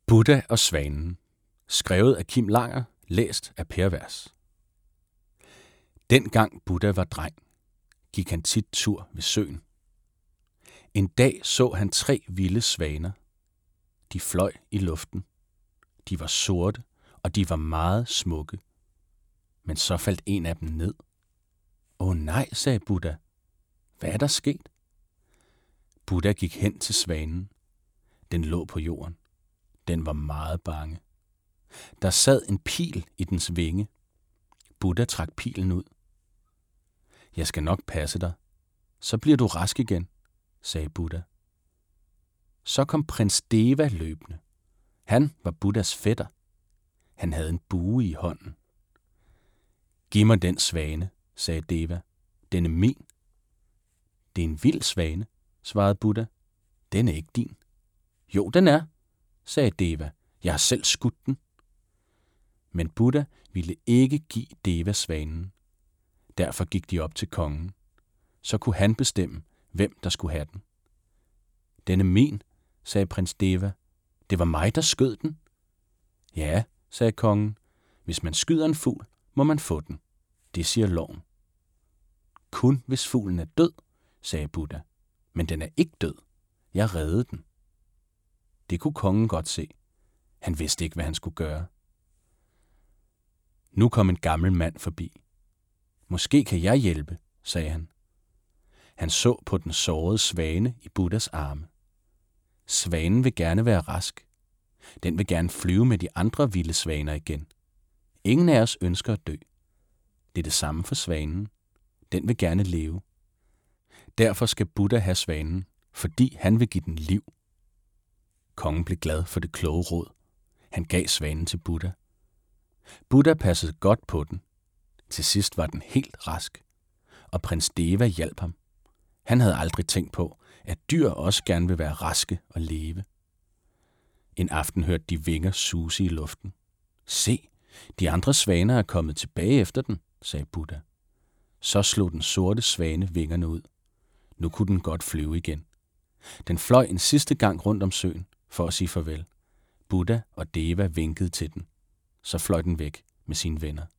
Buddha og svanen. Skrevet af Kim Langer, læst af Per Vers. Dengang Buddha var dreng, gik han tit tur ved søen. En dag så han 3 vilde svaner. De fløj i luften. De var sorte, og de var meget smukke. Men så faldt en af dem ned. Åh nej, sagde Buddha. Hvad er der sket? Buddha gik hen til svanen. Den lå på jorden. Den var meget bange. Der sad en pil i dens vinge. Buddha trak pilen ud. Jeg skal nok passe dig. Så bliver du rask igen, sagde Buddha. Så kom prins Deva løbende. Han var Buddhas fætter. Han havde en bue i hånden. Giv mig den svane, sagde Deva. Den er min. Det er en vild svane, svarede Buddha. Den er ikke din. Jo, den er, sagde Deva. Jeg har selv skudt den. Men Buddha ville ikke give Deva svanen. Derfor gik de op til kongen. Så kunne han bestemme, hvem der skulle have den. Den er min, sagde prins Deva. Det var mig, der skød den. Ja, sagde kongen. Hvis man skyder en fugl, må man få den. Det siger loven. Kun hvis fuglen er død, sagde Buddha. Men den er ikke død. Jeg reddede den. Det kunne kongen godt se. Han vidste ikke, hvad han skulle gøre. Nu kom en gammel mand forbi. Måske kan jeg hjælpe, sagde han. Han så på den sårede svane i Buddhas arme. Svanen vil gerne være rask. Den vil gerne flyve med de andre vilde svaner igen. Ingen af os ønsker at dø. Det er det samme for svanen. Den vil gerne leve. Derfor skal Buddha have svanen, fordi han vil give den liv. Kongen blev glad for det kloge råd. Han gav svanen til Buddha. Buddha passede godt på den. Til sidst var den helt rask, og prins Deva hjalp ham. Han havde aldrig tænkt på, at dyr også gerne vil være raske og leve. En aften hørte de vinger suse i luften. Se, de andre svaner er kommet tilbage efter den, sagde Buddha. Så slog den sorte svane vingerne ud. Nu kunne den godt flyve igen. Den fløj en sidste gang rundt om søen for at sige farvel. Buddha og Deva vinkede til den. Så fløj den væk med sine venner.